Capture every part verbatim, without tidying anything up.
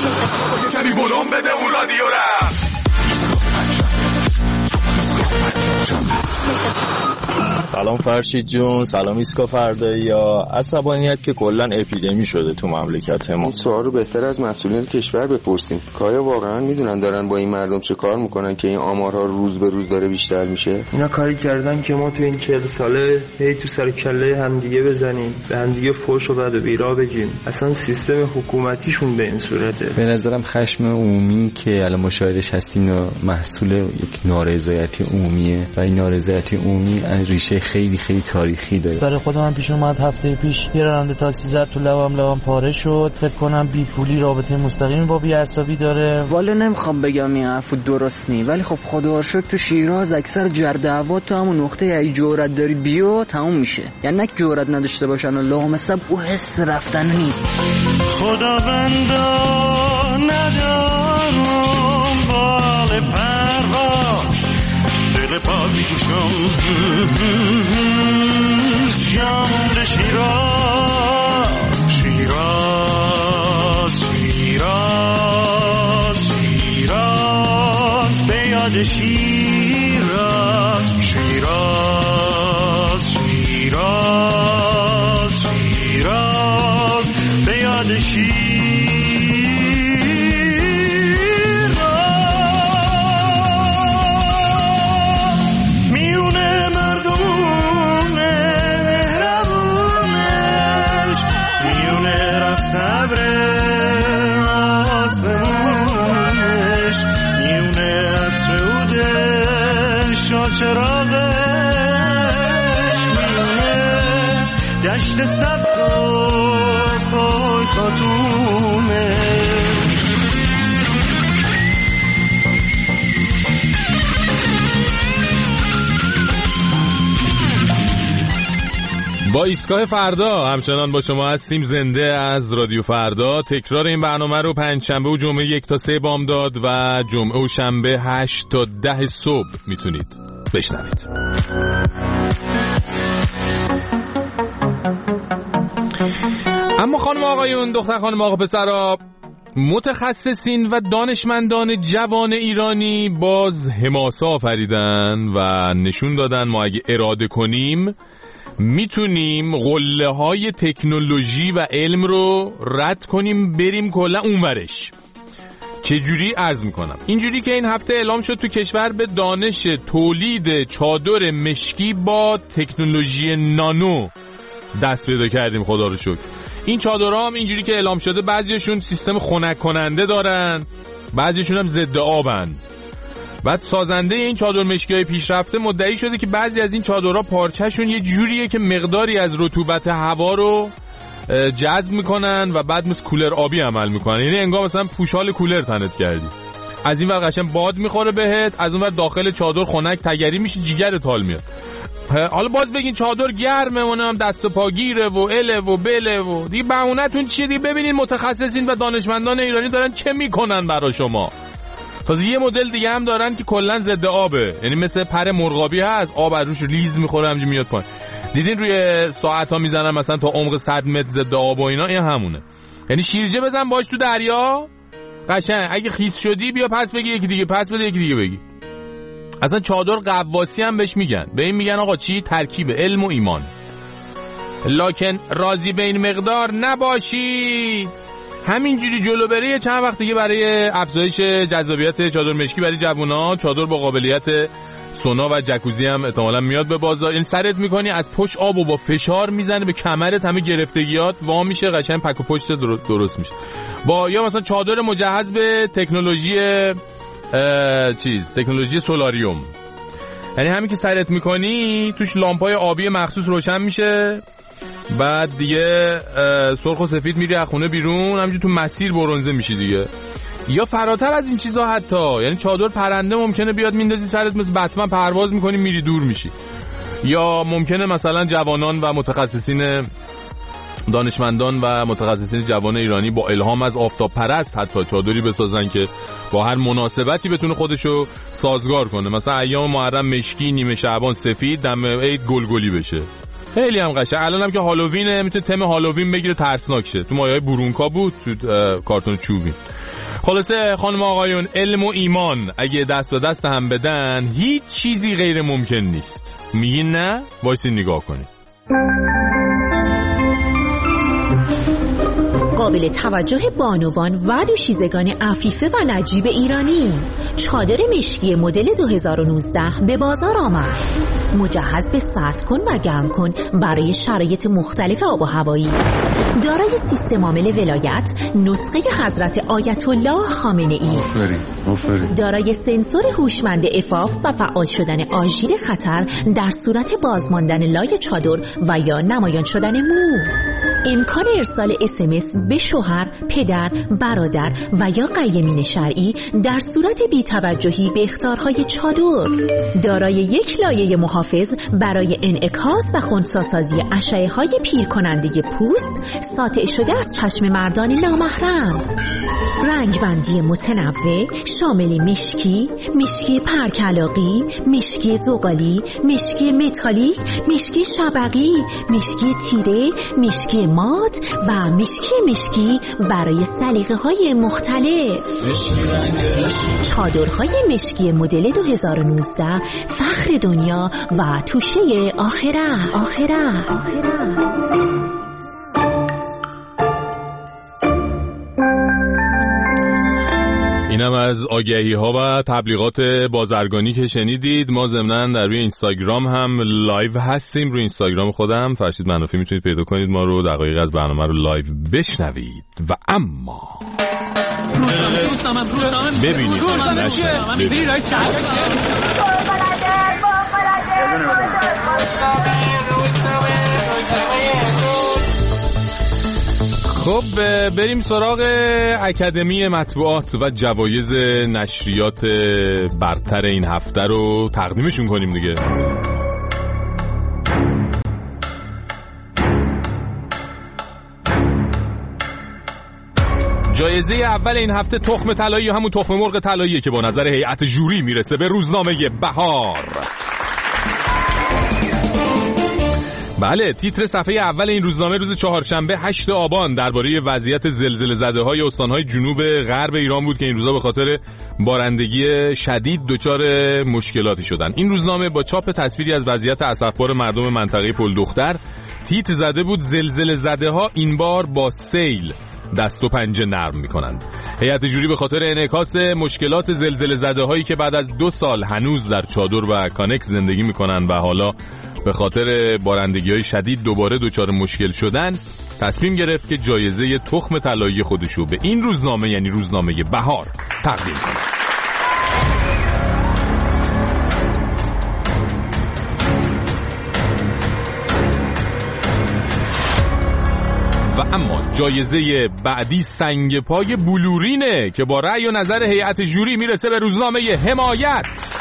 کمی ولوم بده اون رادیو را. سلام فرشید جون، سلام ایسکا فردایی. یا عصبانیت که کلن اپیدمی شده تو مملکت ما. این سوال رو بهتر از مسئولین کشور بپرسیم. کایا واقعا میدونن دارن با این مردم چه کار میکنن که این آمارها روز به روز داره بیشتر میشه؟ اینا کاری کردن که ما تو این چهل ساله هی تو سر کله همدیگه بزنیم، به همدیگه فحش و بد و بیرا بگیم. اصلا سیستم حکومتیشون به این صورته. به نظرم خشم عمومی که الان مشاهدش هستیم محصول یک نارضایتی عمومیه و این نارضایتی عمومی از ریشه خیلی خیلی تاریخی داره. برای خودم هم پیش اومد هفته پیش یه راننده تاکسی زد تو لبم، لبم پاره شد. فکر کنم بی پولی رابطه مستقیم با بی عصبی داره. والا نمیخوام بگم این حرفو درست نی، ولی خب خدا رو شکر تو شیراز اکثر جردعوا تو همون نقطه ای جرأت داری بیا تموم میشه. یعنی نک جرأت نداشته باشن و لامصب او حس رفتن نی. خداوندا ندارم بال پرواز دل پازیشم جام شیراز شیراز شیراز شیراز به یاد شیراز شیراز شیراز شیراز به یاد شیراز چراغش میونه دشت سبز و پای خاتونه. با ایستگاه فردا همچنان با شما هستیم، زنده از رادیو فردا. تکرار این برنامه رو پنجشنبه و جمعه یک تا سه بامداد و جمعه و شنبه هشت تا ده صبح میتونید بشنوید. اما خانم آقایون، دختر خانم آقا پسرا، متخصصین و دانشمندان جوان ایرانی باز حماسه آفریدن و نشون دادن ما اگه اراده کنیم میتونیم قله های تکنولوژی و علم رو رد کنیم بریم کلا اونورش. چجوری عرض میکنم؟ اینجوری که این هفته اعلام شد تو کشور به دانش تولید چادر مشکی با تکنولوژی نانو دست پیدا کردیم، خدا رو شکر. این چادرها هم اینجوری که اعلام شده بعضیشون سیستم خنک کننده دارن، بعضیشون هم ضد آبن. بعد سازنده این چادر مشکی‌های پیشرفته مدعی شده که بعضی از این چادرها پارچه‌شون یه جوریه که مقداری از رطوبت هوا رو جذب میکنن و بعد مثل کولر آبی عمل میکنن. یعنی انگار مثلا پوشال کولر تنت کردی، از این ور قشنگ باد میخوره بهت، از اون ور داخل چادر خنک تگری میشه، جیگرت حال میاد. حالا باز بگین چادر گرمه و هم دست و پاگیره و اله و بله و دیگه بهونه‌تون چیه دیگه. ببینین متخصصین و دانشمندان ایرانی دارن چه میکنن برای شما. تازه یه مدل دیگه هم دارن که کلا ضد آبه، یعنی مثل پر مرغابی هست، آب از روش ریز میخوره همینجوری میاد پایین. دیدین روی ساعت‌ها میزنن مثلا تا عمق صد متر ضد آب و اینا، این همونه. یعنی شیرجه بزن باش تو دریا قشنگ، اگه خیس شدی بیا پس بگی یکی دیگه، پس بده یکی دیگه بگی. اصلا چادر قواسی هم بهش میگن. به این میگن آقا چی؟ ترکیب علم و ایمان. لکن راضی به این مقدار نباشید. همینجوری جلو بره چند وقت دیگه برای افزایش جذابیت چادر مشکی برای جوونا، چادر با قابلیت سونا و جکوزی هم احتمالاً میاد به بازار. این سرت میکنی از پشت آبو با فشار میزنه به کمرت، همه گرفتگیات وا میشه، قشنگ پک و پشت درست میشه. با یا مثلا چادر مجهز به تکنولوژی چیز تکنولوژی سولاریوم، یعنی همین که سرت میکنی توش لامپای آبی مخصوص روشن میشه، بعد دیگه سرخ و سفید میری از خونه بیرون، همینجوری تو مسیر برنزه میشی دیگه. یا فراتر از این چیزا حتی، یعنی چادر پرنده ممکنه بیاد میندازی سرت مثل بتمن پرواز میکنی میری دور میشی. یا ممکنه مثلا جوانان و متخصصین دانشمندان و متخصصین جوان ایرانی با الهام از آفتاب پرست حتی چادری بسازن که با هر مناسبتی بتونه خودشو سازگار کنه. مثلا ایام محرم مشکی، نیمه شعبان سفید، دم عید گلگلی بشه. خیلی هم قشنگ. الان هم که هالووینه میتونه تم هالووین بگیره ترسناک شه. تو مایه‌های برونکا بود، تو کارتون چوبی. خلاصه خانم آقایون، علم و ایمان اگه دست به دست هم بدن هیچ چیزی غیر ممکن نیست. میگین نه؟ وایسین نگاه کنید. قابل توجه بانوان و دوشیزگان عفیفه و نجیب ایرانی، چادر مشکی مدل دو هزار و نوزده به بازار آمد. مجهز به سرد کن و گرم کن برای شرایط مختلف آب و هوایی. دارای سیستم عامل ولایت، نسخه حضرت آیت الله خامنه ای. دارای سنسور هوشمند عفاف و فعال شدن آژیر خطر در صورت بازماندن لای چادر و یا نمایان شدن مو. امکان ارسال اس ام اس به شوهر، پدر، برادر و یا قیمین شرعی در صورت بی‌توجهی به اخطارهای چادر. دارای یک لایه محافظ برای انعکاس و خنثی‌سازی اشعه‌های پیر کننده پوست ساطع شده از چشم مردان نامحرم. رنگبندی متنوع شامل مشکی، مشکی پرکلاقی، مشکی زغالی، مشکی متالیک، مشکی شبقی، مشکی تیره، مشکی مات و مشکی مشکی برای سلیقه‌های مختلف. چادرهای مشکی مدل دو هزار و نوزده فخر دنیا و توشه آخرت. آخرت. آخرت. اینم از آگهی ها و تبلیغات بازرگانی که شنیدید. ما ضمناً در روی اینستاگرام هم لایو هستیم. روی اینستاگرام خودم فرشید منافی میتونید پیدا کنید ما رو، دقایق از برنامه رو لایو بشنوید. و اما ببینید خب بریم سراغ اکادمی مطبوعات و جوایز نشریات برتر این هفته رو تقدیمشون کنیم دیگه. جایزه اول این هفته تخم طلایی، همون تخم مرغ طلاییه که با نظر هیئت ژوری میرسه به روزنامه بهار. بله، تیتر صفحه اول این روزنامه روز چهارشنبه هشت آبان درباره وضعیت زلزله زده‌های استان‌های جنوب غرب ایران بود که این روزا به خاطر بارندگی شدید دچار مشکلاتی شدن. این روزنامه با چاپ تصویری از وضعیت اسفبار مردم منطقه پل دختر تیتر زده بود زلزله زده‌ها این بار با سیل دست و پنجه نرم می‌کنند. هیئت جوری به خاطر انعکاس مشکلات زلزله زده‌هایی که بعد از دو سال هنوز در چادر و کانکس زندگی می‌کنند و حالا به خاطر بارندگی‌های شدید دوباره دچار مشکل شدن، تصمیم گرفت که جایزه تخم طلایی خودشو به این روزنامه، یعنی روزنامه بهار، تقدیم کنه. و اما جایزه بعدی سنگ پای بلورینه که با رأی و نظر هیئت جوری میرسه به روزنامه حمایت.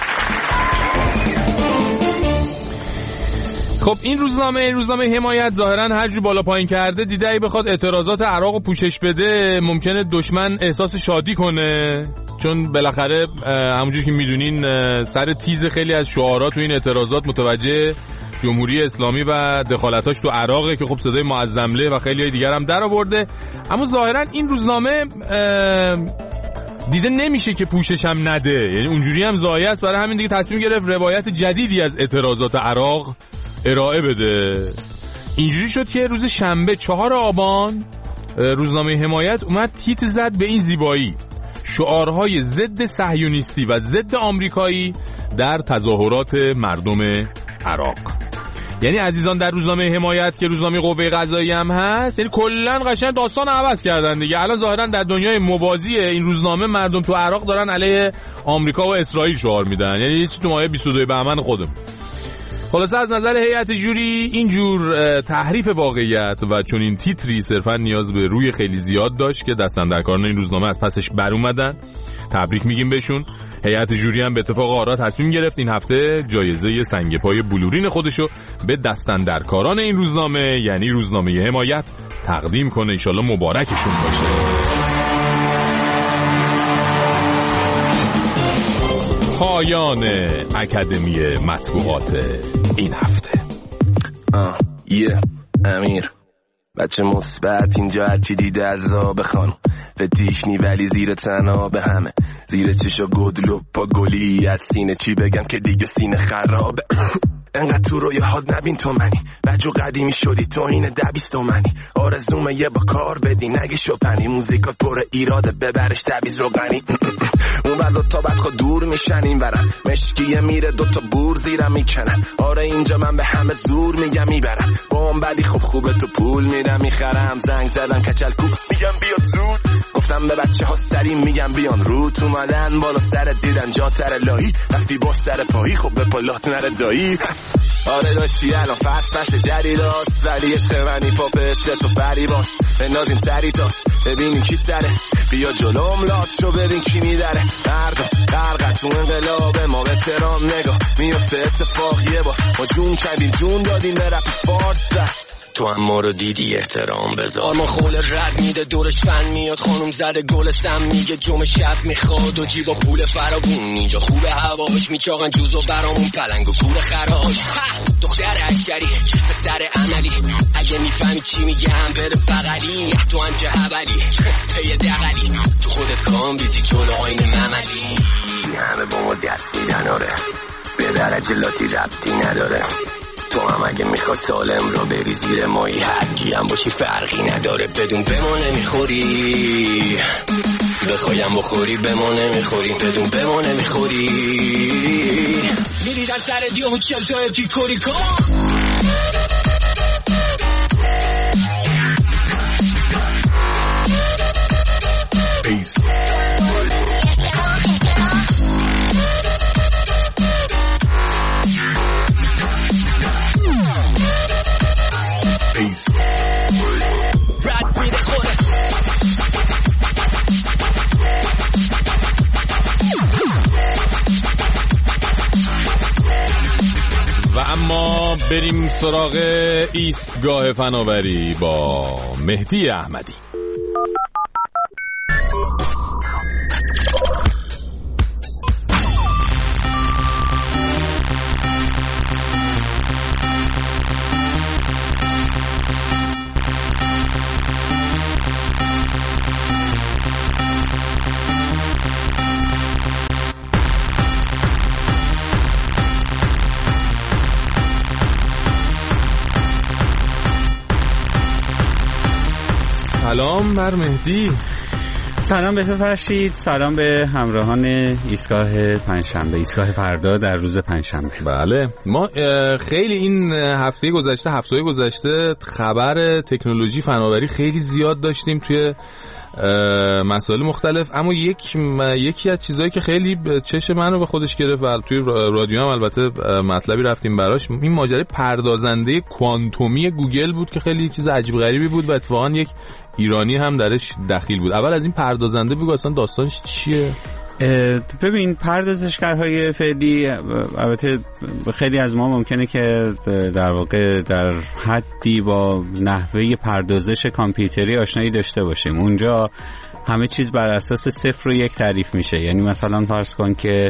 خب این روزنامه این روزنامه حمایت ظاهرا هر جو بالا پایین کرده دیده ای بخواد اعتراضات عراق رو پوشش بده ممکنه دشمن احساس شادی کنه، چون بالاخره همونجوری که میدونین سر تیز خیلی از شعارات تو این اعتراضات متوجه جمهوری اسلامی و دخالتاش تو عراقه که خب صدای معظمله و خیلی های دیگر هم در آورده. اما ظاهرا این روزنامه دیده نمیشه که پوشش هم نده، یعنی اونجوری هم ضایع است. برای همین دیگه تصمیم گرفت روایت جدیدی از اعتراضات عراق ارائه بده. اینجوری شد که روز شنبه چهار آبان روزنامه حمایت اومد تیتر زد به این زیبایی: شعارهای ضد صهیونیستی و ضد آمریکایی در تظاهرات مردم عراق. یعنی عزیزان در روزنامه حمایت که روزنامه قوه قضاییه هم هست، یعنی کلا قشنگ داستان عوض کردن دیگه. الان ظاهرا در دنیای موازی این روزنامه مردم تو عراق دارن علیه آمریکا و اسرائیل شعار میدن، یعنی یه چیزی تو مایه بیست و دو بهمن خودم. خلاصه از نظر هیئت جوری اینجور تحریف واقعیت و چون این تیتری صرفا نیاز به روی خیلی زیاد داشت که دستاندرکاران این روزنامه از پسش بر اومدن. تبریک میگیم بهشون. هیئت جوری هم به اتفاق آرا تصمیم گرفت این هفته جایزه سنگ پای بلورین خودشو به دستاندرکاران این روزنامه، یعنی روزنامه حمایت، تقدیم کنه. ان شاءالله مبارکشون باشه. پایان اکادمی مطبوعات این هفته. آه یه امیر بچه مثبت اینجا هرچی دیده از آب خانم فتیش نی ولی زیر تنها به همه زیر چشا گدلو پا گلی از سینه چی بگم که دیگه سینه خرابه انقدر تو روی حاد نبین تو منی بجو قدیمی شدی تو اینه دبیست و منی آرزومه یه با کار بدی نگه شپنی موزیکات پر ایراده ببرش تبیز رو غنی اون بر دو تا بد خود دور میشن این برم مشکیه میره دو تا بور زیرم میکنن آره اینجا من به همه زور میگم میبرم با اون بدی خب خوبه تو پول میرم میخرم زنگ زدم کچل کو میگم بیاد زود گفتم به بچه ها سریم میگم بیان رو تو مدن بالا سر دیدن جا تر لایی رفتی با سر پایی خب به پلات نره دایی آره داشتی الان فست فست جدید هست ولی عشق منی پاپ عشق تو فری باس بنازیم سری تاست ببینیم کی سره بیا جلوم لات شو ببین کی میدره مردا غرقت تو انقلاب ما به ترام نگاه میفته اتفاق یه با ما جون کردیم جون دادیم به رپ فارس دست تو هم ما رو دیدی احترام بذار آرما خول رد میده دورش فن میاد خانم زده گل سم میگه جمع شب میخواد و جیبا پول فراوون اینجا خوبه هواش میچاقن جوزو برامون پلنگ و کور خراش دختر اشتری پسر عملی اگه میفهمی چی میگم بده فقری تو هم که حبلی پی دقلی تو خودت کام بیدی جلو آین مملی همه با ما دست میدن آره به درجه لاتی ربطی نداره تو هم اگه میخوای سالم رو بری زیر مایی هرکی هم باشی فرقی نداره بدون به ما نمیخوری بخوایم بخوری به ما نمیخوری بدون به ما نمیخوری میریدن سر دیو و چل تا افتی کوری کن Peace. Peace. Rap with the خود و اما بریم سراغ ایستگاه فناوری با مهدی احمدی. سلام بر مهدی. سلام به تو فرشید، سلام به همراهان ایستگاه پنجشنبه، ایستگاه فردا در روز پنجشنبه. بله ما خیلی این هفته گذشته هفته گذشته خبر تکنولوژی فناوری خیلی زیاد داشتیم توی مسائل مختلف، اما یک یکی از چیزایی که خیلی چشم منو به خودش گرفت و توی رادیو هم البته مطلبی رفتیم براش، این ماجرای پردازنده کوانتومی گوگل بود که خیلی چیز عجیب غریبی بود و اتفاقا یک ایرانی هم درش دخیل بود. اول از این پردازنده بگو اصلا داستانش چیه؟ ببین پردازشگرهای فعلی البته خیلی از ما ممکنه که در واقع در حدی با نحوه پردازش کامپیوتری آشنایی داشته باشیم. اونجا همه چیز بر اساس صفر و یک تعریف میشه، یعنی مثلا فرض کن که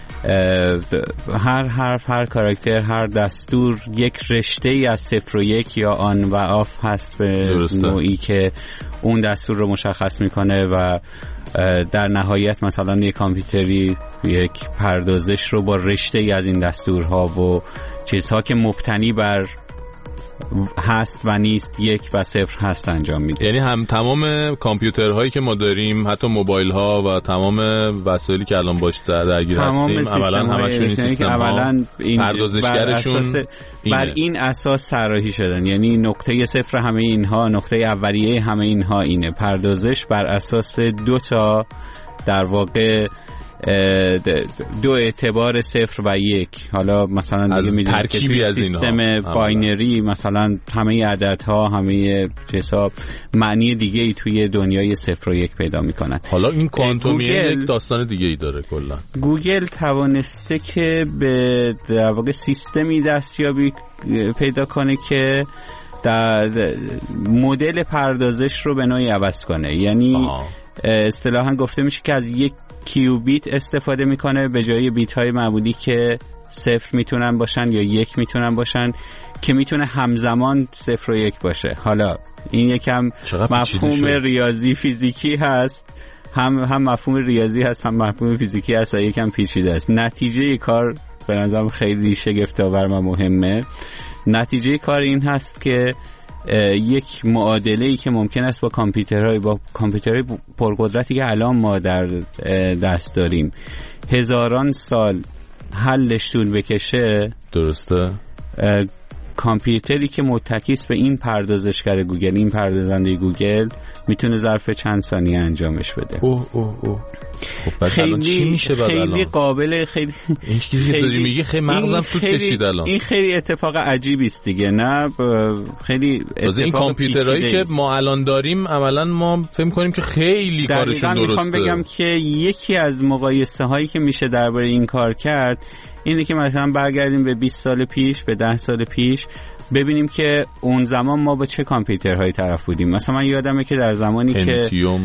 هر حرف، هر کاراکتر، هر دستور یک رشته ای از صفر و یک یا آن و آف هست به نوعی که اون دستور رو مشخص میکنه و در نهایت مثلا یک کامپیوتری یک پردازش رو با رشته ای از این دستورها و چیزها که مبتنی بر هست و نیست، یک و صفر هست انجام میده. یعنی هم تمام کامپیوترهایی که ما داریم، حتی موبایل ها و تمام وسایلی که الان باش درگیر هستیم، اولا همشون این سیستم ها پردازشگرشون بر, بر این اساس طراحی شدن، یعنی نقطه صفر همه اینها، نقطه اولیه همه اینها اینه. پردازش بر اساس دو تا در واقع دو اعتبار صفر و یک، حالا مثلا دیگه میدونید که توی سیستم باینری مثلا همه عددها، همه حساب معنی دیگه ای توی دنیای صفر و یک پیدا میکنن. حالا این کوانتومیه یک داستان دیگه ای داره. کلا گوگل توانسته که به در واقع سیستمی دستیابی پیدا کنه که در مدل پردازش رو به نوعی عوض کنه، یعنی اصطلاحاً گفته میشه که از یک کیوبیت استفاده میکنه به جای بیت های معمولی که صفر میتونن باشن یا یک میتونن باشن که میتونه همزمان صفر و یک باشه. حالا این یکم مفهوم ریاضی فیزیکی هست، هم هم مفهوم ریاضی هست هم مفهوم فیزیکی هست و یکم پیچیده است. نتیجه کار به نظرم خیلی شگفت‌آور و مهمه. نتیجه کار این هست که یک معادله‌ای که ممکن است با کامپیوترهای با کامپیوترهای پرقدرتی که الان ما در دست داریم هزاران سال حلش طول بکشه، درسته، کامپیوتری که متکی است به این پردازشگر گوگل، این پردازنده گوگل، میتونه ظرف چند ثانیه انجامش بده. اوه اوه اوه خب خیلی چی میشه خیلی الان؟ قابل خیلی این چیزی که داری میگی خیلی مغزم سوت کشید الان. این خیلی اتفاق عجیبی است دیگه، نه خیلی اتفاق. این کامپیوترهایی که ما الان داریم عملاً ما فکر می‌کنیم که خیلی کارشون درسته. میخوام بگم که یکی از مقایسه هایی که میشه درباره این کار کرد اینه که مثلا برگردیم به بیست سال پیش، به ده سال پیش، ببینیم که اون زمان ما با چه کامپیوترهایی طرف بودیم. مثلا من یادمه که در زمانی که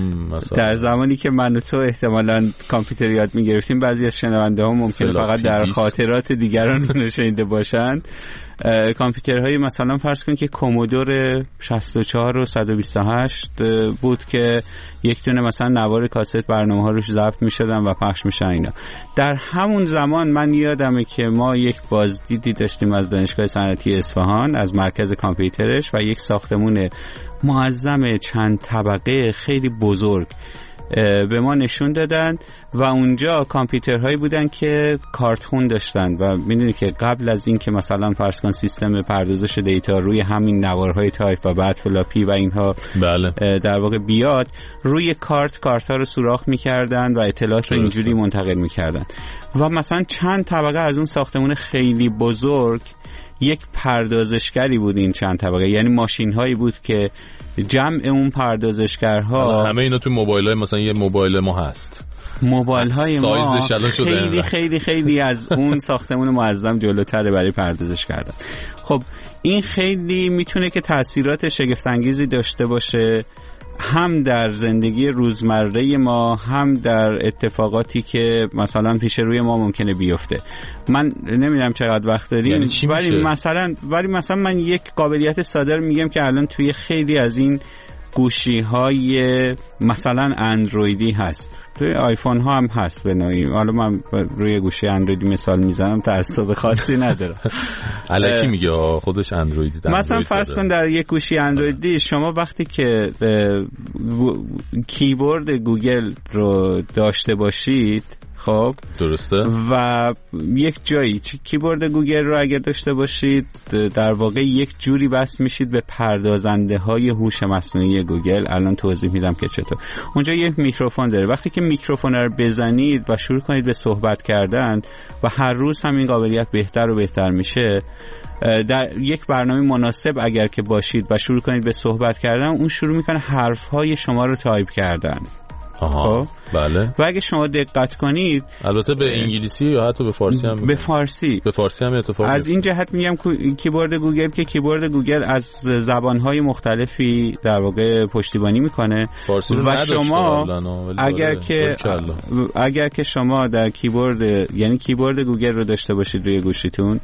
در زمانی که من و تو احتمالاً کامپیوتر یاد می‌گرفتیم، بعضی از شنونده ها ممکنه فقط در خاطرات دیگران رو شنیده باشند، کامپیوترهای مثلا فرض کن که کومودور شصت و چهار و صد و بیست و هشت بود که یک دونه مثلا نوار کاست برنامه‌ها روش ضبط می‌شدن و پخش میشن اینا. در همون زمان من یادمه که ما یک بازدیدی داشتیم از دانشگاه صنعتی اصفهان، از مرکز کامپیوترش، و یک ساختمون معظم چند طبقه خیلی بزرگ به ما نشون دادن و اونجا کامپیوترهایی بودن که کارت خون داشتن و میدونی که قبل از این که مثلا فرض کن سیستم پردازش دیتا روی همین نوارهای تایپ و بعد فلاپی و اینها بله. در واقع بیاد، روی کارت کارت ها رو سوراخ میکردن و اطلاعات رو اینجوری منتقل میکردن و مثلا چند طبقه از اون ساختمون خیلی بزرگ یک پردازشگری بود. این چند طبقه یعنی ماشین هایی بود که جمع اون پردازشگرها، همه اینا تو موبایل های، مثلا یه موبایل ما هست، موبایل های ما خیلی خیلی خیلی از اون ساختمون معظم جلوتره برای پردازش کردن. خب این خیلی میتونه که تأثیرات شگفت انگیزی داشته باشه، هم در زندگی روزمره ما، هم در اتفاقاتی که مثلا پیش روی ما ممکنه بیفته. من نمیدونم چقدر وقت داریم، یعنی ولی مثلا ولی مثلا من یک قابلیت ساده میگم که الان توی خیلی از این گوشی های مثلا اندرویدی هست، توی آیفون ها هم هست به نوعی. حالا من روی گوشی اندرویدی مثال میزنم، تعصب خاصی ندارم. الکی میگه خودش اندرویدی. مثلا فرض کن در یک گوشی اندرویدی شما وقتی که کیبورد گوگل رو داشته باشید، خب درسته، و یک جایی کیبورد گوگل رو اگر داشته باشید، در واقع یک جوری بس میشید به پردازنده های هوش مصنوعی گوگل. الان توضیح میدم که چطور. اونجا یک میکروفون داره، وقتی که میکروفون رو بزنید و شروع کنید به صحبت کردن و هر روز هم این قابلیت بهتر و بهتر میشه، در یک برنامه مناسب اگر که باشید و شروع کنید به صحبت کردن، اون شروع میکنه حرفهای شما رو تایپ کردن. آها بله. و اگه شما دقت کنید، البته به انگلیسی یا حتی به فارسی هم به فارسی به فارسی هم اتفاق از این جهت میگم کیبورد گوگل که کیبورد گوگل از زبانهای مختلفی در واقع پشتیبانی میکنه و شما اگر که اگر که شما در کیبورد یعنی کیبورد گوگل رو داشته باشید روی گوشیتون،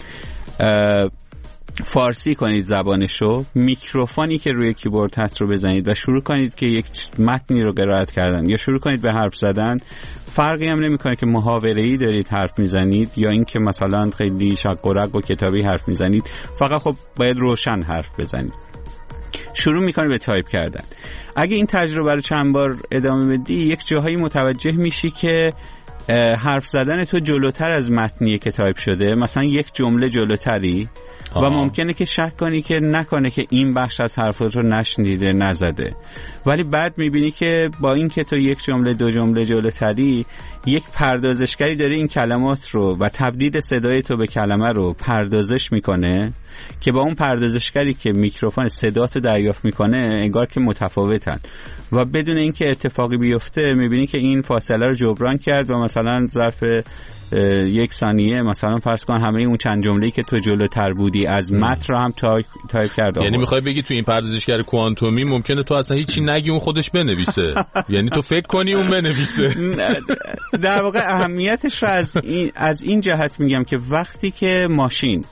فارسی کنید زبانشو، میکروفونی که روی کیبورد هست رو بزنید و شروع کنید که یک متنی رو قرائت کردن یا شروع کنید به حرف زدن، فرقی هم نمیکنه که محاوره‌ای دارید حرف میزنید یا این که مثلا خیلی شق و رق و کتابی حرف میزنید، فقط خب باید روشن حرف بزنید. شروع میکنه به تایپ کردن. اگه این تجربه رو چند بار ادامه بدی، یک جاهایی متوجه میشی که حرف زدن تو جلوتر از متنیه که تایپ شده، مثلا یک جمله جلوتری و ممکنه که شک کنی که نکنه که این بخش از حرفات رو نشنیده نزده، ولی بعد میبینی که با این که تو یک جمله دو جمله جلوتری، یک پردازشگری داره این کلمات رو و تبدیل صدای تو به کلمه رو پردازش میکنه که با اون پردازشگری که میکروفون صدات رو دریافت میکنه انگار که متفاوتن و بدون اینکه اتفاقی بیفته میبینی که این فاصله رو جبران کرد و مثلا مثلا ظرف یک ثانیه مثلا فرض کن همه اون چند جمله‌ای که تو جلوتر بودی از متن رو هم تایپ تایپ کرده. یعنی میخوای بگی تو این پردازشگر کوانتومی ممکنه تو اصلا هیچی نگی اون خودش بنویسه؟ یعنی تو فکر کنی اون بنویسه؟ در واقع اهمیتش رو از این از این جهت میگم که وقتی که ماشین،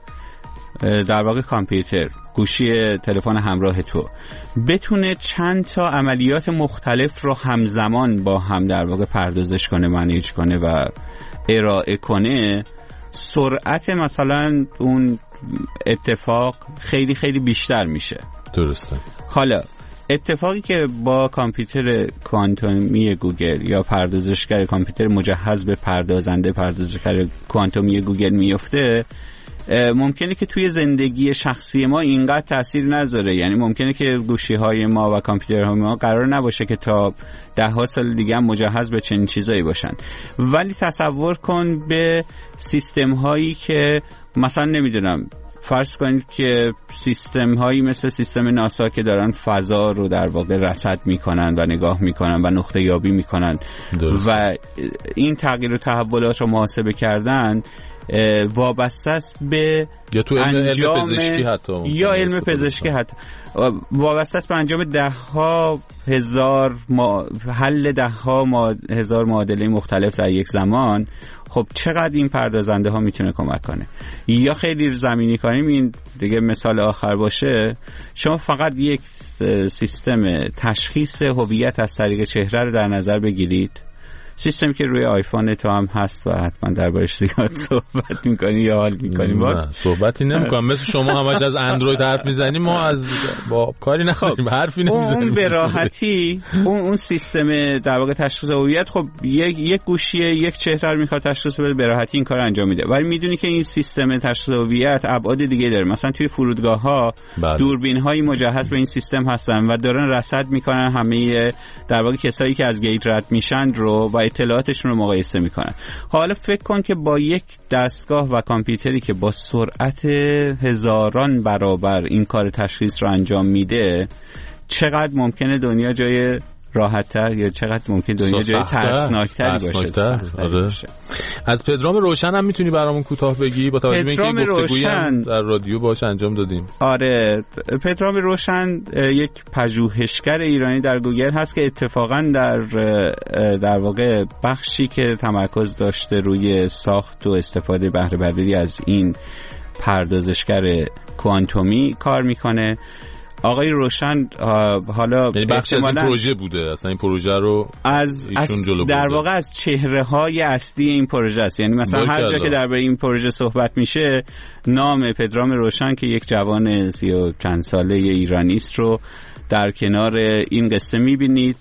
در واقع کامپیوتر، گوشی تلفن همراه تو بتونه چند تا عملیات مختلف رو همزمان با هم در واقع پردازش کنه، منیج کنه و ارائه کنه، سرعت مثلا اون اتفاق خیلی خیلی بیشتر میشه. درسته. حالا اتفاقی که با کامپیوتر کوانتومی گوگل یا پردازشگر کامپیوتر مجهز به پردازنده پردازشگر کوانتومی گوگل میفته، ممکنه که توی زندگی شخصی ما اینقدر تأثیر نذاره. یعنی ممکنه که گوشی‌های ما و کامپیوترهای ما قرار نباشه که تا ده ها سال دیگه هم مجهز به چنین چیزایی باشن، ولی تصور کن به سیستم‌هایی که مثلا نمیدونم فرض کنید که سیستم‌هایی مثل سیستم ناسا که دارن فضا رو در واقع رصد میکنن و نگاه میکنن و نقطه یابی میکنن و این تغییر و تحولات رو محاسبه کردن، وابسته است به یا تو علم, انجام علم پزشکی حتی یا علم پزشکی حتی وابسته است به انجام ده ها هزار ما... حل ده ها ما... هزار معادله مختلف در یک زمان. خب چقدر این پردازنده ها میتونه کمک کنه؟ یا خیلی زمینی کنیم، این دیگه مثال آخر باشه، شما فقط یک سیستم تشخیص هویت از طریق چهره رو در نظر بگیرید، سیستمی که روی آیفون تو هم هست و حتما دربارش زیاد صحبت میکنی یا حال میکنیم. نه صحبتی نمیکنم، مثل شما همش از اندروید حرف میزنیم، ما از با کاری نداریم، حرفی نمیزنیم. اون به راحتی اون اون سیستم در واقع تشخیص هویت، خب یک یک گوشیه یک چهره رو میخواد تشخیص بده، به راحتی این کار انجام میده. ولی میدونی که این سیستم تشخیص هویت ابعاد دیگه داره. مثلا توی فرودگاه ها دوربین هایی مجهز به این سیستم هستن و دارن رصد میکنن همه در واقع کسایی که از گیت رد میشن رو و اطلاعاتشون رو مقایسه میکنن. حالا فکر کن که با یک دستگاه و کامپیوتری که با سرعت هزاران برابر این کار تشخیص رو انجام میده، چقدر ممکنه دنیا جای راحت‌تر یا چقدر ممکنه دنیا جای ترسناکتری باشه. آره. از پدرام روشن هم میتونی برامون کوتاه بگی با توجه به اینکه گفتگویی در رادیو باش انجام دادیم؟ آره، پدرام روشن یک پژوهشگر ایرانی در گوگل هست که اتفاقا در در واقع بخشی که تمرکز داشته روی ساخت و استفاده بهره برداری از این پردازشگر کوانتومی کار میکنه. آقای روشن حالا یعنی بخشی از این پروژه بوده، اصلا این پروژه رو از, از در واقع از چهره های اصلی این پروژه است. یعنی مثلا هر جا که درباره این پروژه صحبت میشه، نام پدرام روشن که یک جوان سی و چند ساله ایرانی است رو در کنار این قصه میبینید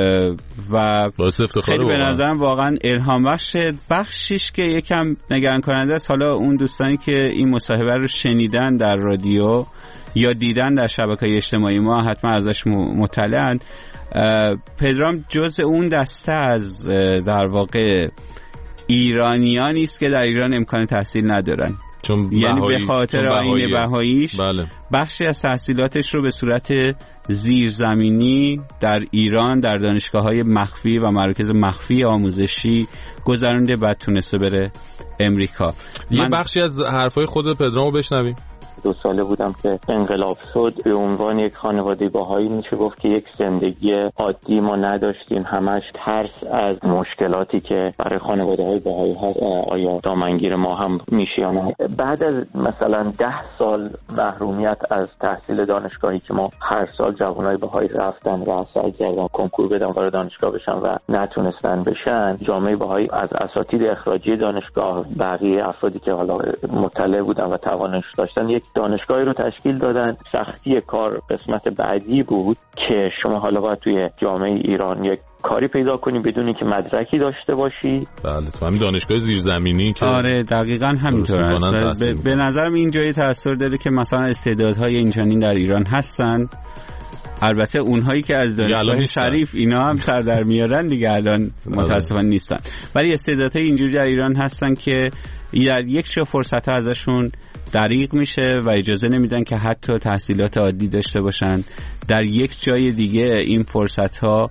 و خیلی به نظرم واقعا الهام بخش. بخشیش که یکم نگران کننده است، حالا اون دوستانی که این مصاحبه رو شنیدن در رادیو یا دیدن در شبکه‌های اجتماعی ما حتما ازش مطلعن، پدرام جز اون دسته از در واقع ایرانیانی است که در ایران امکان تحصیل ندارن، یعنی به خاطر آیین بهاییش بله. بخشی از تحصیلاتش رو به صورت زیرزمینی در ایران در دانشگاه‌های مخفی و مراکز مخفی آموزشی گذرونده، بعد تونسته بره امریکا. یه من... بخشی از حرفای خود پدرامو بشنویم. دو ساله بودم که انقلاب شد. به عنوان یک خانواده باهایی میشه گفت که یک زندگی عادی ما نداشتیم، همش ترس از مشکلاتی که برای خانواده‌های باهایی هست، آیا دامنگیر ما هم میشه یا نه. بعد از مثلا ده سال محرومیت از تحصیل دانشگاهی که ما هر سال جوانای باهایی رفتن و سعی کردن کنکور بدن وارد دانشگاه بشن و نتونستن بشن، جامعه باهایی از اساتید اخراجی دانشگاه، بقیه افرادی که حالا مطلع بودن و توانش داشتن، یک دانشگاهی رو تشکیل دادن. سختی کار قسمت بعدی بود که شما حالا باید توی جامعه ایران یک کاری پیدا کنی بدونی که مدرکی داشته باشی. بله، تو همین دانشگاه زیرزمینی که آره دقیقاً همینطور است. به, به نظرم این جایی تاثیر داره که مثلا استعدادهای اینچنین در ایران هستن. البته اونهایی که از دانشگاه شریف اینا هم سر در میارن دیگه الان متاسفانه نیستن، ولی استعدادهای اینجوری در ایران هستن که در یک چه فرصت‌ها ازشون دریغ میشه و اجازه نمیدن که حتی تحصیلات عادی داشته باشن. در یک جای دیگه این فرصت‌ها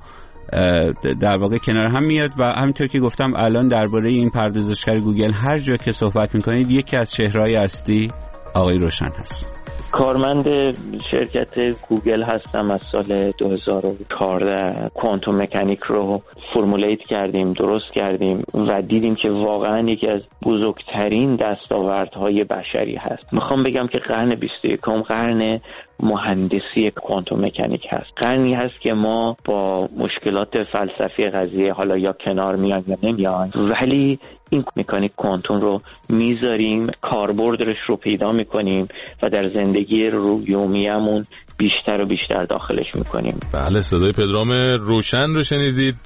در واقع کنار هم میاد. و همینطور که گفتم الان درباره این پردازشگر گوگل هر جا که صحبت میکنید یکی از چهره‌های اصلی آقای روشن هست. کارمند شرکت گوگل هستم. از سال دو هزار و چهارده کوانتوم مکانیک رو فرمولیت کردیم، درست کردیم و دیدیم که واقعا یکی از بزرگترین دستاوردهای بشری هست. میخوام بگم که قرن بیست و یکم قرن مهندسی کوانتوم مکانیک هست. قرنی هست که ما با مشکلات فلسفی قضیه حالا یا کنار میان یا نمیان، ولی این مکانیک کوانتوم رو میذاریم، کاربردش رو پیدا میکنیم و در زندگی یومیمون بیشتر و بیشتر داخلش میکنیم. بله، صدای پدرام روشن رو شنیدید،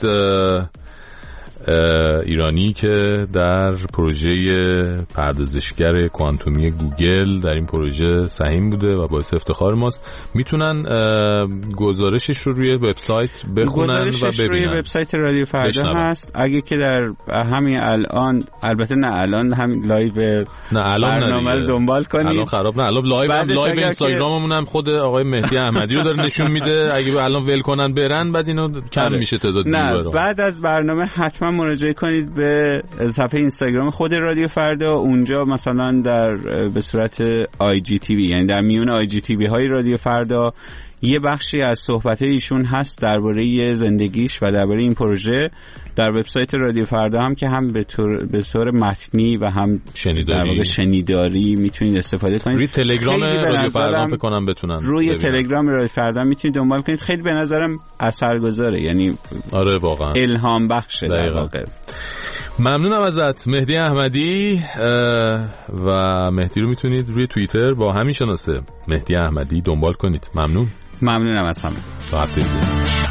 ایرانی که در پروژه پردازشگر کوانتومی گوگل در این پروژه سهیم بوده و باعث افتخار ماست. میتونن گزارشش رو روی وبسایت بخونن و ببینن. روی وبسایت رادیو فردا هست. اگه که در همین الان، البته نه الان همین لایو نه الان برنامه رو دنبال کنید. الان خراب نه، الان لایو هم لایو اینستاگراممون هم خود آقای مهدی احمدی رو داره نشون میده. اگه الان ول کنن برن بعد اینو کم میشه تعداد نه. بعد از برنامه حتما مراجعه کنید به صفحه اینستاگرام خود رادیو فردا. اونجا مثلا در به صورت آی جی تی وی، یعنی در میون آی جی تی وی های رادیو فردا، یه بخشی از صحبت‌های ایشون هست درباره زندگیش و درباره این پروژه. در وبسایت رادیو فردا هم که هم به طور به طور متنی و هم شنیداری, در واقع شنیداری میتونید استفاده کنید. روی تلگرام رادیو فردا فکر کنم بتونن روی ببینم. تلگرام رادیو فردا میتونید دنبال کنید. خیلی به نظرم اثرگذاره، یعنی آره واقعا الهام بخشه در واقع. ممنونم ازت مهدی احمدی. و مهدی رو میتونید روی توییتر با همین شناسه مهدی احمدی دنبال کنید. ممنون. ممنونم از همه. تا هفته دیگه.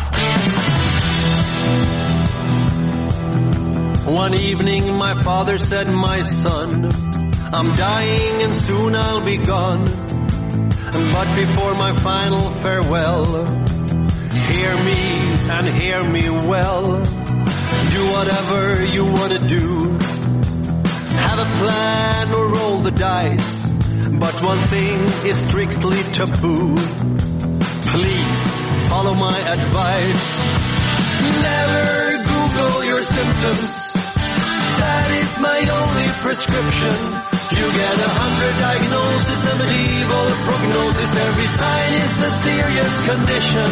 One evening my father said, my son, I'm dying and soon I'll be gone. But before my final farewell, hear me and hear me well. Do whatever you want to do. Have a plan or roll the dice. But one thing is strictly taboo. Please follow my advice. Never Google your symptoms. That is my only prescription. You get a hundred diagnoses, a medieval prognosis. Every sign is a serious condition.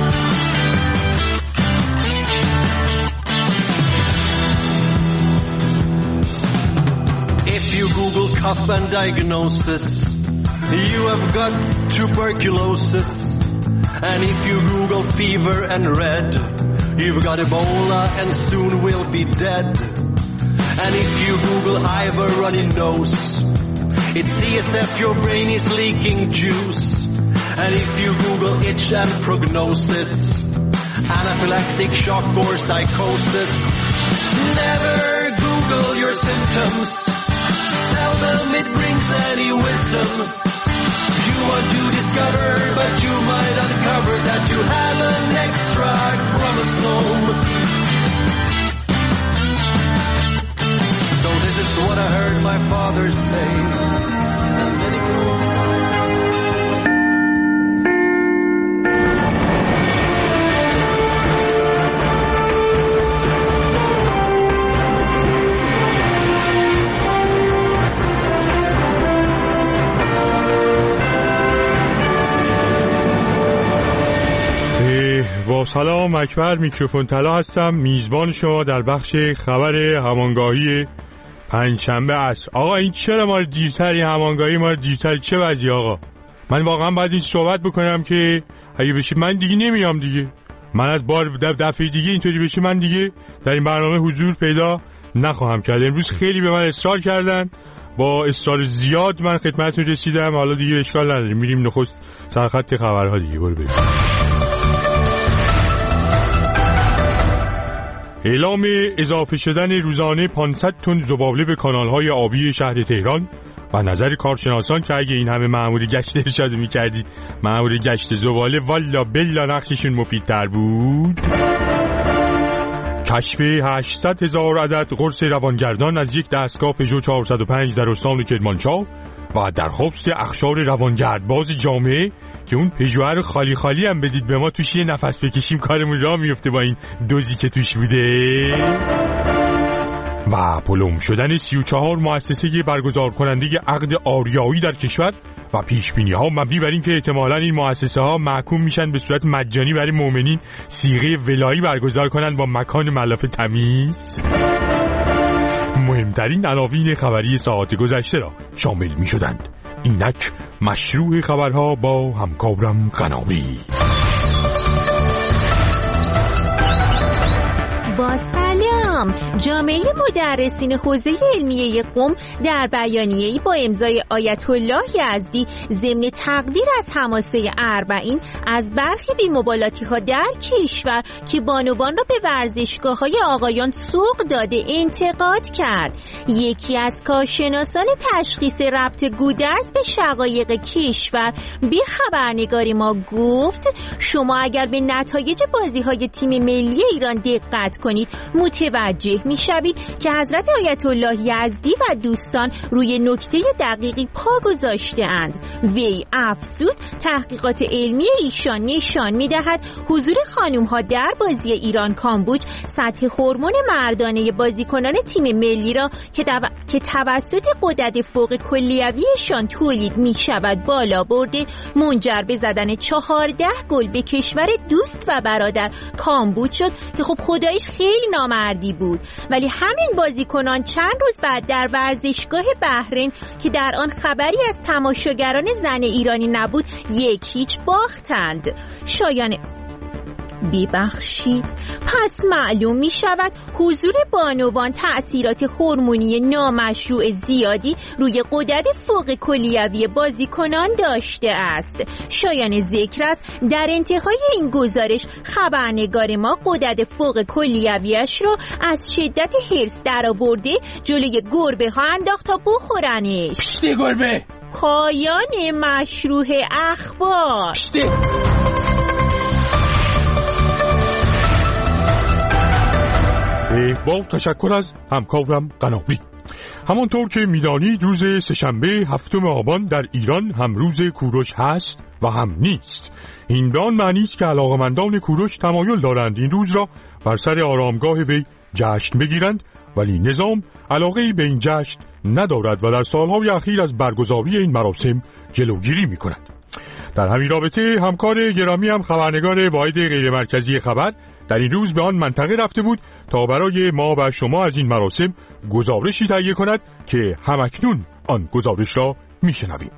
If you Google cough and diagnosis, you have got tuberculosis. And if you Google fever and red, you've got Ebola and soon will be dead. And if you Google I have a runny nose, it's C S F, your brain is leaking juice. And if you Google itch and prognosis, anaphylactic shock or psychosis. Never Google your symptoms. Seldom it brings any wisdom. You want to discover, but you might uncover that you have an extra chromosome. So this is what I heard my father say. And then he goes on. با سلام، اکبر میکروفون طلا هستم، میزبان شما در بخش خبر همانگاهی پنجشنبه عصر. آقا این چرا ما دیرتری همانگاهی ما دیرتری چه وضعی آقا؟ من واقعا باید این صحبت بکنم که اگه بشه من دیگه نمیام دیگه. من از بار دفعه دیگه اینطوری بشه من دیگه در این برنامه حضور پیدا نخواهم کرد. امروز خیلی به من اصرار کردن، با اصرار زیاد من خدمتتون رسیدم. حالا دیگه اشکال نداریم، میریم نخست سرخط خبرها دیگه. برو بریم. اعلام اضافه شدن روزانه پانصد تن زباله به کانال‌های آبی شهر تهران و نظر کارشناسان که اگه این همه مأمور گشت ارشاد می‌کردید مأمور گشت زباله والا بلا نقششون مفیدتر بود. کشف هشتصد هزار عدد قرص روانگردان از یک دستگاه پژو چهارصد و پنج در استان کرمانشاه و درخواست اخشار روانگردباز جامعه که اون پژوه رو خالی خالی هم بدید به ما توش یه نفس بکشیم کارمون راه میفته با این دوزی که توش بوده. و پلم شدن سی و چهار مؤسسه برگزار کننده عقد آریایی در کشور و پیشبینی ها مبنی بر این که احتمالاً این مؤسسه ها محکوم میشن به صورت مجانی برای مؤمنین صیغه ولایی برگزار کنن با مکان ملافه تمیز. مهمترین عناوین خبری ساعات گذشته را شامل می شدند. اینک مشروع خبرها با همکارم قناوی. با سلام. جامعه مدرسین حوزه علمیه قم در بیانیه‌ای با امضای آیت الله یزدی ضمن تقدیر از حماسه اربعین از برخی بی‌مبالاتی‌ها در کشور که بانوان را به ورزشگاه‌های آقایان سوق داده انتقاد کرد. یکی از کارشناسان تشخیص ربط گودرز به شقایق کشور به خبرنگاری ما گفت شما اگر به نتایج بازی‌های تیم ملی ایران دقت کنید متوجه میشوید که حضرت آیت الله یزدی و دوستان روی نکته دقیقی پا گذاشته اند. وی افزود تحقیقات علمی ایشان نشان میدهد حضور خانم ها در بازی ایران کامبوج سطح هورمون مردانه بازیکنان تیم ملی را که, دو... که توسط غدد فوق کلیویشان تولید می شود بالا برده منجر به زدن چهارده گل به کشور دوست و برادر کامبوج شد که خب خدایش خیلی نامردی بود. ولی همین بازیکنان چند روز بعد در ورزشگاه بحرین که در آن خبری از تماشاگران زن ایرانی نبود یک هیچ باختند. شایان ببخشید. پس معلوم می شود حضور بانوان تأثیرات هورمونی نامشروع زیادی روی غدد فوق کلیوی بازیکنان داشته است. شایان ذکر است در انتهای این گزارش خبرنگار ما غدد فوق کلیویش رو از شدت حرص درآورده جلوی گربه ها انداخت تا بخورنش. پشته گربه. پایان مشروع اخبار. پشته. با تشکر از همکارم قناوی. همانطور که میدانید روز سه‌شنبه هفتم آبان در ایران هم روز کوروش هست و هم نیست. این به آن معنی است که علاقه‌مندان کوروش تمایل دارند این روز را بر سر آرامگاه وی جشن بگیرند، ولی نظام علاقه‌ای به این جشن ندارد و در سالهای اخیر از برگزاری این مراسم جلوگیری می‌کند. در همین رابطه همکار گرامی هم خبرنگار واحد غیرمرکزی خبر در این روز به آن منطقه رفته بود تا برای ما و شما از این مراسم گزارشی تهیه کند که همکنون آن گزارش را میشنویم.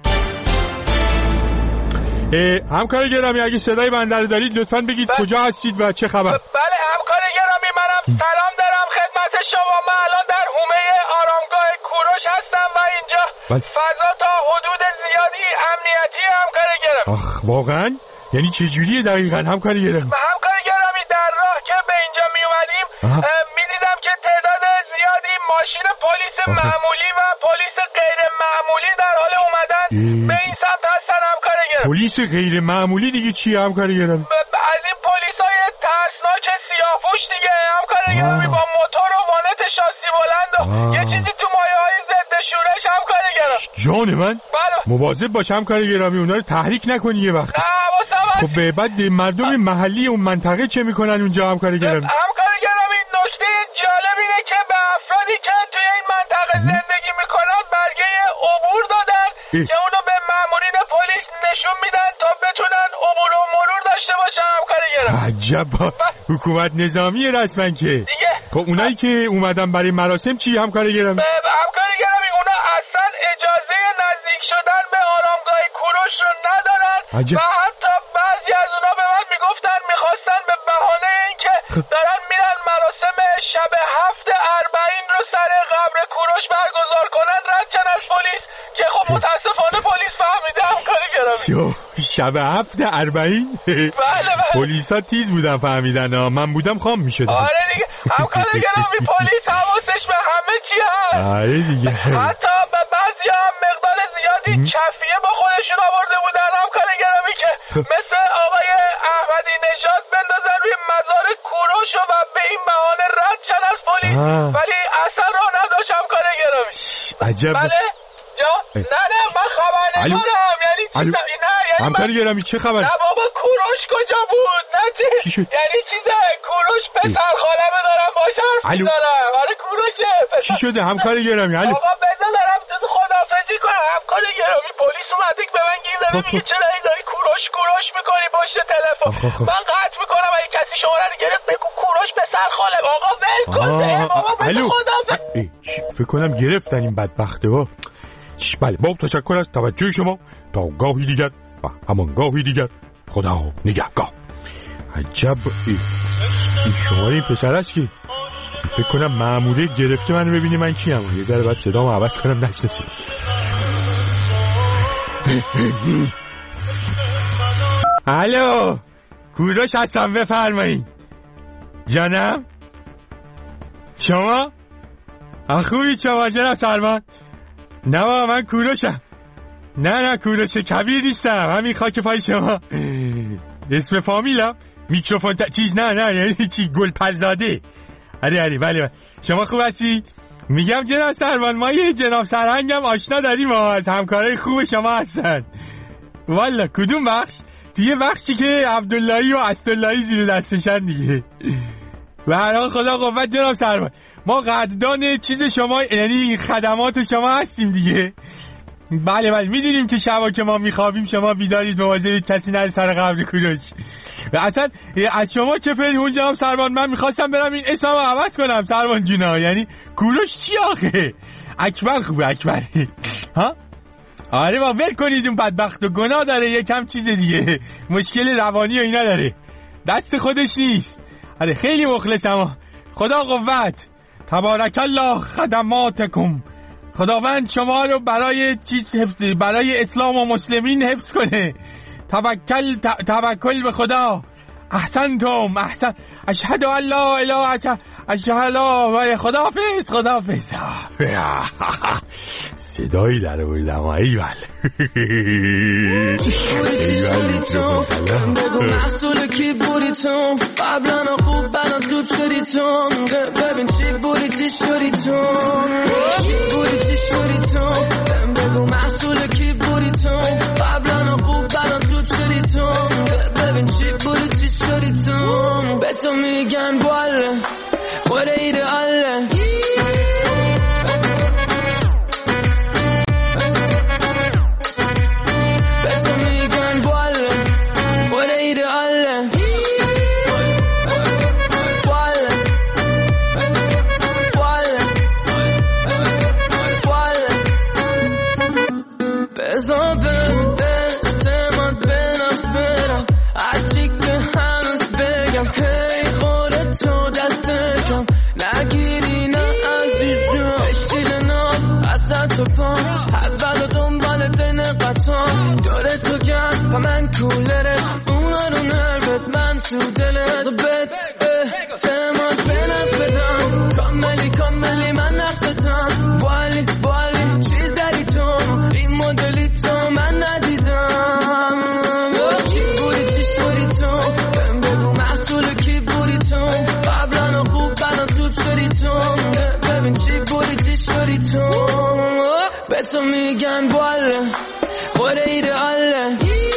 همکار گرامی اگه صدای بنده رو دارید لطفاً بگید بله. کجا هستید و چه خبر؟ بله همکار گرامی منم سلام دارم خدمت شما. من الان در حومه آرامگاه کوروش هستم و اینجا بله. فضا تا حدود زیادی امنیتی همکار گرامی. آخ واقعاً؟ یعنی چه جوریه دقیقاً همکار گرامی؟ همکار گرامی در راه که به اینجا می اومدیم می‌دیدم که تعداد زیادی ماشین پلیس معمولی و پلیس غیر معمولی در حال اومدن ای... به این سمت هستن همکار گرامی. پلیس غیر معمولی دیگه چیه همکار گرامی؟ از این پلیسای ترسناک سیاه‌پوش دیگه همکار گرامی با موتور و وانت شاسی بلند و آه. یه چیزی تو مایه‌های ضد شورش همکار گرامی. جان من بله. مواظب باش همکار گرامی اونا رو تحریک نکنی یه وقت. خب بعد مردم محلی اون منطقه چه میکنن اونجا همکار گرامی؟ همکار گرامی نکته جالب اینه که به افرادی که توی این منطقه زندگی میکنن برگه عبور دادن ای. که اونو به مامورین پلیس نشون میدن تا بتونن عبور و مرور داشته باشن همکار گرامی. عجب حکومت نظامی رسما که دیگه. خب اونایی که اومدن برای مراسم چی همکار گرامی؟ همکار گرامی اونا اصلا اجازه نزدیک شدن به آرامگاه کوروش رو ندارن عجب. و حتی بعضی از اونا به من میگفتن میخواستن به بهانه اینکه دارن میرن مراسم شب هفت اربعین رو سر قبر کوروش برگزار کنن رد کن از پلیس که خب متاسفانه پلیس فهمیده همکار گرامی. شب هفت اربعین؟ بله بله پلیسا تیز بودن فهمیدن ها. من بودم خام میشدم. آره دیگه همکار گرامی پلیس حواسش به همه چی هست. آره دیگه حتی به بعضی هم مقدار زیادی کفیه با خودشون آورده بودن همکار گرامی که مثل آقای احمدی نژاد بندازن روی مزار کوروش و به این بهانه ولی اصلا رو نداشت همکار گرامی. عجب. بله جا نه نه من خبر ندارم یعنی چیزا نه یعنی همکار گرامی چه خبر؟ نه بابا کوروش کجا بود؟ نه چی؟ یعنی چیزه کوروش پسر خالمه دارم باش حرف میزنم. آره کوروشه. چی شده همکار گرامی؟ الو آقا بذار دارم خداحافظی کنم. همکار گرامی پلیس اومده به من گیر داره میگه چرا این داری کوروش کوروش میکنی پشت تلفن. من قطع میکنم اگه کسی شماره رو گرفت بگو کوروش پسر خالم. آقا ول کن بابا بذار خداحافظی. فکر کنم گرفتن این بدبخته ها. بله با تشکر از توجه شما تا گاهی دیگر و همان گاهی دیگر خدا نگهدار. عجب این شماره این پسر است که فکر کنم ماموره گرفته من ببینی من چی هم یه در بعد صدامو عوض کنم نشنسی. الو کوروش هستم بفرمایید. جانم شما خوبی شما جناب سرمان؟ نه با من کوروشم. نه نه کوروش کبیر نیستم همین خاک پای شما. اسم فامیلم میکروفون تا... چیز نه نه یعنی چی گلپرزاده. آره آره بله شما خوب هستی؟ میگم جناب سرمان ما یه جناب سرهنگم آشنا داریم ما از همکارای خوب شما هستن. والا کدوم بخش؟ توی بخشی که عبداللهی و اسداللهی زیر دستشن دیگه. و هر حال خدا قوت جناب سرمان ما قدردان چیز شما یعنی خدمات شما هستیم دیگه. بله بله میدونیم که شبا که ما میخوابیم شما بیدارید مواظبید کسی نره سر قبر کوروش. و اصلا از شما چه پنهون جناب سرمان من میخواستم برم این اسمم رو عوض کنم سرمان جونا. یعنی کوروش چی آخه؟ اکبر خوبه اکبر. ها آره با ول کنید اون بدبخت و گناه داره یکم چیز دیگه مشکل روانی و اینا داره دست خودش نیست. آره خیلی مخلصم. خدا قوت تبارک الله خدماتکم. خداوند شما رو برای چیز حفظ برای اسلام و مسلمین حفظ کنه. توکل توکل به خدا. احسنتم احسن. اشهد ان لا اله الا اشهد و خداحافظ خداحافظ. صدایی در آوردم ایول. بگو محصول کی بودی تو قبلا خوب بنا توب شدی تو ببین چی بودی چی شدی تو چی بودی چی شدی تو بگو محصول کی بودی تو قبلا خوب بنا توب شدی تو ببین چی بودی چی شدی تو به تو میگن باله بوده ایدئاله اول و دنبال دین قطعا داره تو گرد و من کولرش اونا رو نربت من تو دلت زبت احتمال بنت بدم کاملی کاملی من نختتم بالی بالی چیز داری تو این مدلی تو من ندیدم چی بودی چی شدی تو بهم بگو محصول کی بودی تو قبلا خوب بنا توب شدی تو ببین چی بودی چی شدی تو به تو میگن باله بوده ایدئاله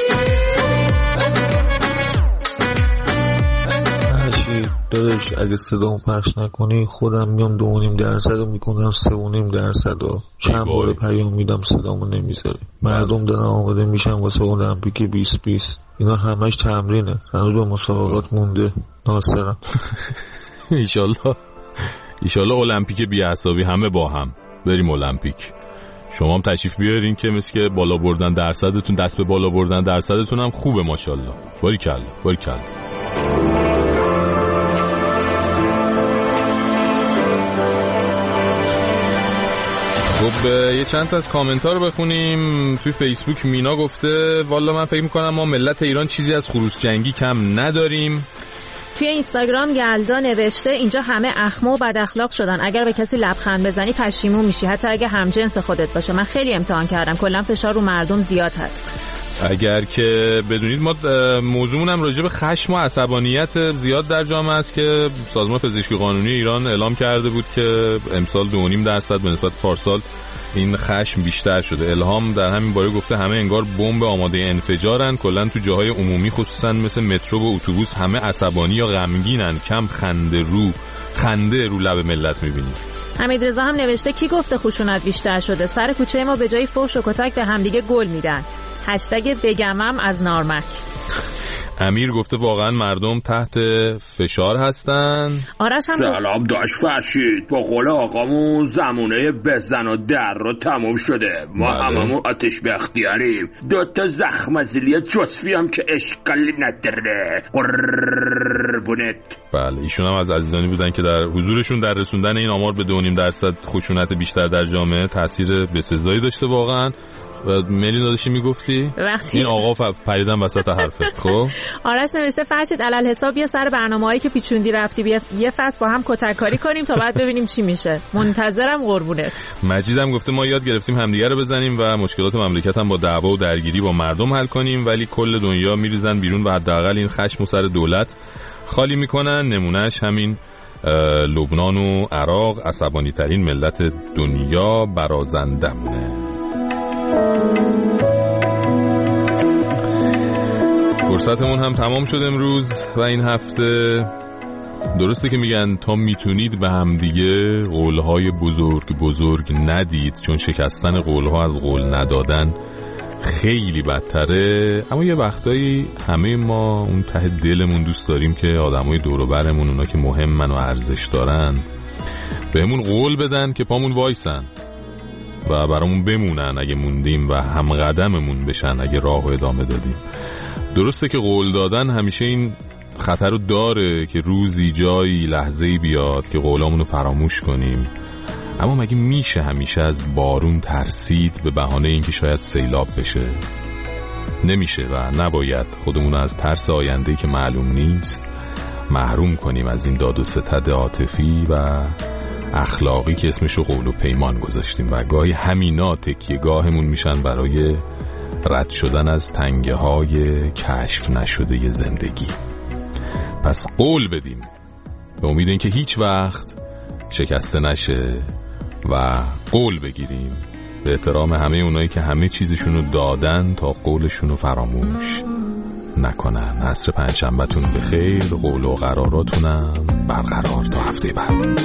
هرچی داداش اگه صدامو پخش نکنی خودم میام دو و نیم درصد رو میکنم سه و نیم درصد رو چند بار پیام میدم صدامو نمیذاره. مردم دارن آماده میشن واسه المپیک بیست بیست اینا همش تمرینه هنوز به مسابقات مونده. ناصرم ایشالله ایشالله المپیک بی حسابی همه با هم بریم المپیک. شما هم تشریف بیارین که مثل که بالا بردن درصدتون دست به بالا بردن درصدتون هم خوبه ماشاءالله. باریکلا باریکلا. خب یه چند تا از کامنت ها رو بخونیم. توی فیسبوک مینا گفته والا من فکر میکنم ما ملت ایران چیزی از خروس جنگی کم نداریم. توی اینستاگرام یلدا نوشته اینجا همه اخمه و بد اخلاق شدن، اگر به کسی لبخند بزنی پشیمون میشی حتی اگه همجنس خودت باشه. من خیلی امتحان کردم، کلا فشار رو مردم زیاد هست. اگر که بدونید ما موضوعمون هم راجع به خشم و عصبانیت زیاد در جامعه است که سازمان پزشکی قانونی ایران اعلام کرده بود که امسال دو و نیم درصد به نسبت پارسال این خشم بیشتر شده. الهام در همین باره گفته همه انگار بمب آماده انفجارن، کلا تو جاهای عمومی خصوصا مثل مترو و اتوبوس همه عصبانی یا غمگینن، کم خنده رو خنده رو لب ملت می‌بینید. حمیدرضا هم نوشته کی گفته خشونت بیشتر شده؟ سر کوچه ما به جای فحش و کتک به همدیگه گل میدن. هشتگ بگمم از نارمک. امیر گفته واقعا مردم تحت فشار هستن. آرش هم سلام داشت فرشید، با قول آقامون زمونه بزن و در رو تموم شده. ما هممون آتش به اختیاریم. دوتا زخم ازیلی جزفی هم که اشکالی نداره. قربونت. بله ایشون هم از عزیزانی بودن که در حضورشون در رسوندن این آمار به دو و نیم درصد خشونت بیشتر در جامعه تاثیر بسزایی داشته. واقعا ملینا داشتی میگفتی؟ ببخشید این آقا پریدن وسط حرفت. خب آرش نوشته فرشید علل حساب بیا سر برنامه‌هایی که پیچوندی رفتی بیا یه فصل با هم کتک کاری کنیم تا بعد ببینیم چی میشه. منتظرم قربونت. مجیدم گفته ما یاد گرفتیم همدیگه رو بزنیم و مشکلات مملکت هم با دعوا و درگیری با مردم حل کنیم، ولی کل دنیا میریزن بیرون و حداقل این خشم سر دولت خالی میکنن. نمونهش همین لبنان و عراق، عصبانی ترین ملت دنیا برازندمونه. فرصتمون هم تمام شد امروز و این هفته. درسته که میگن تا میتونید به هم دیگه قولهای بزرگ بزرگ ندید، چون شکستن قولها از قول ندادن خیلی بدتره، اما یه وقتایی همه ما اون ته دلمون دوست داریم که آدمای دور و برمون، اونا که مهمن و ارزش دارن، بهمون قول بدن که پامون وایسن و برامون بمونن اگه موندیم و هم قدممون بشن اگه راهو ادامه دادیم. درسته که قول دادن همیشه این خطر رو داره که روزی جایی لحظه‌ای بیاد که قولامونو فراموش کنیم، اما مگه میشه همیشه از بارون ترسید به بهانه اینکه شاید سیلاب بشه؟ نمیشه و نباید خودمون از ترس آینده‌ای که معلوم نیست محروم کنیم از این داد و ستد عاطفی و اخلاقی که اسمشو قول و پیمان گذاشتیم و گاهی همینا تکیه‌گاهمون میشن برای رد شدن از تنگه های کشف نشده زندگی. پس قول بدیم به امید اینکه هیچ وقت شکسته نشه و قول بگیریم به احترام همه اونایی که همه چیزشونو دادن تا قولشونو فراموش نکنن. عصر پنجشنبه‌تون بخیر، قول و قراراتونم برقرار تا هفته بعد.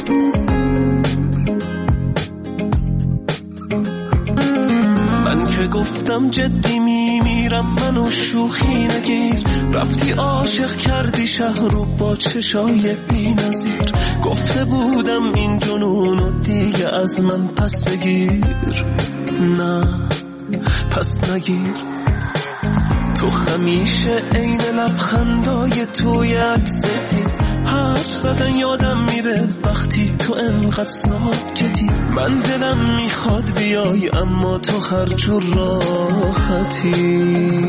من که گفتم جدی میمیرم، منو شوخی نگیر. رفتی عاشق کردی شهر رو با چشای بی نظیر. گفته بودم این جنونو دیگه از من پس بگیر، نه پس نگیر. تو همیشه عین لبخندای توی عکستی، حرف زدن یادم میره وقتی تو انقدر ساکتی. من دلم میخواد بیای اما تو هر جور راحتی.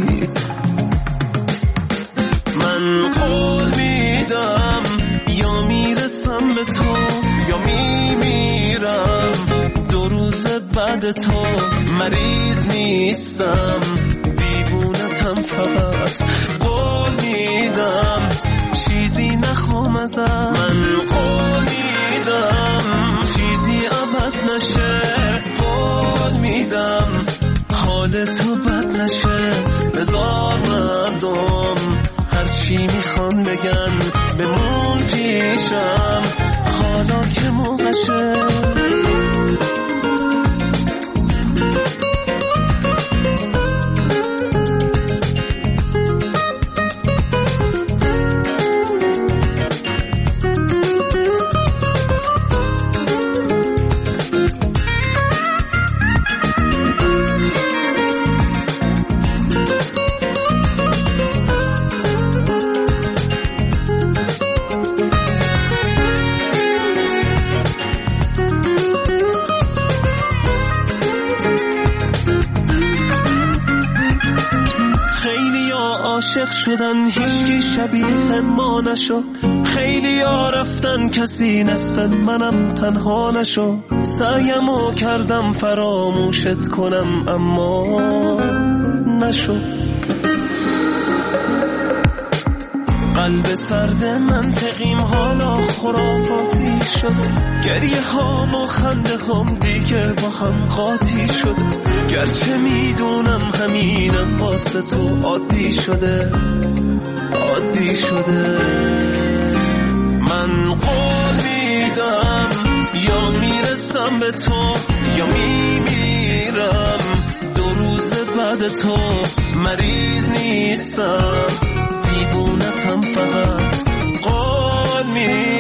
من قول میدم یا میرسم به تو یا میمیرم. دو روز بعد تو مریض نیستم، دیوونتم فقط. قول میدم چیزی نخوام ازم. من قول میدم چیزی عوض نشه. قول میدم حال تو بد نشه. بذار مردم هر چی میخوان بگن، بمون پیشم حالا که موقعشه. عاشق شدن هیچکی شبیه ما نشد. خیلی ها رفتن کسی نصف منم تنها نشد. سعیمو کردم فراموشت کنم اما نشد. قلب سرد منطقیم حالا خرافاتی شد. گریه هام و خنده هم دیگه با هم قاطی شد. گرچه میدونم همینم واسه تو عادی شده، عادی شده. من قول میدم یا میرسم به تو یا میمیرم. دو روز بعد تو مریض نیستم، دیوونتم فقط قول میدم.